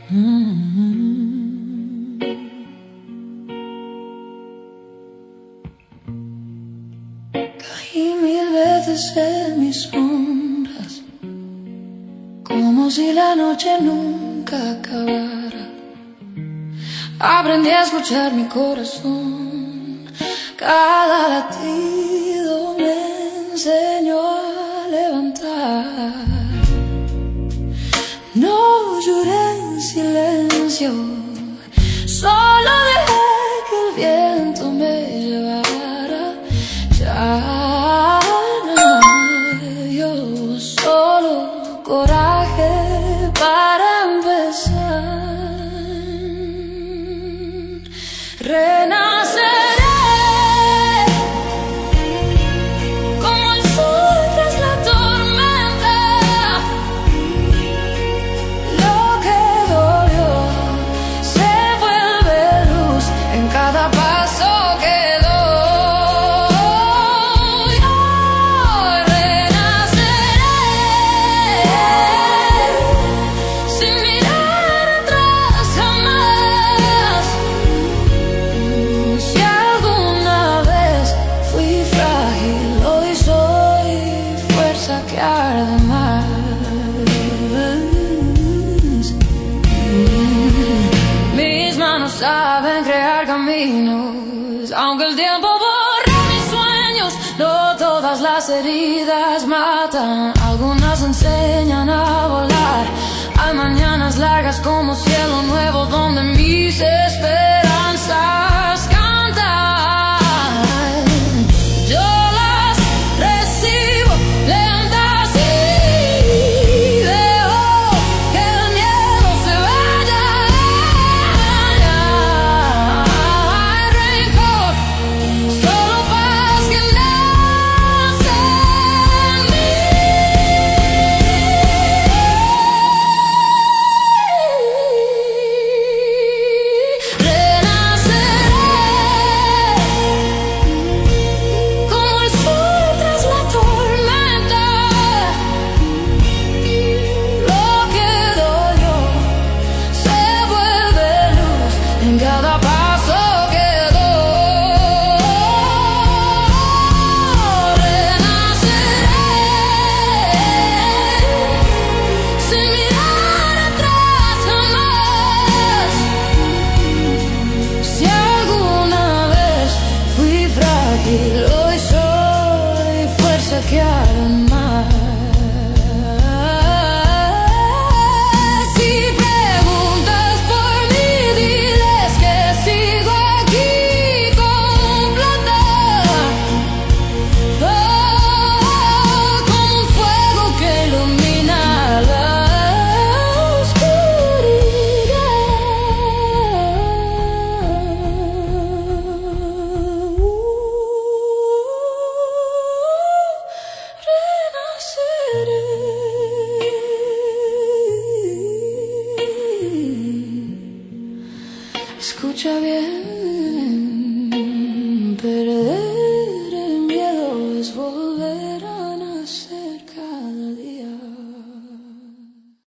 Caí 1000 veces en mis ondas, como si la noche nunca acabara. Aprendí a escuchar mi corazón, cada latido me enseñó a levantar. No lloré en silencio, solo dejé que el viento me llevara. Ya no hay yo solo coraje para empezar. Renaceré como el sol tras la tormenta. Lo que dolió se vuelve luz en cada paso que doy. Hoy renaceré sin mirar atrás jamás. Si alguna vez fui frágil, hoy soy fuerza que arde más. Mis manos saben crear caminos, aunque el tiempo borra mis sueños. No todas las heridas matan, algunas enseñan a volar. Hay mañanas largas como cielo nuevo donde mis esperanzas cantan. Yo las recibo lentas y dejo que el miedo se vaya. Hay rencor, solo paz que nace en mí. Renaceré como el sol tras la tormenta. Lo que dolió se vuelve luz en cada paso que doy. Renaceré sin mirar atrás jamás. Si alguna vez fui frágil, hoy soy fuerza que arde más. Si preguntas por mí, diles que sigo aquí completa. Como un fuego que ilumina la oscuridad. Renaceré. Escucha bien.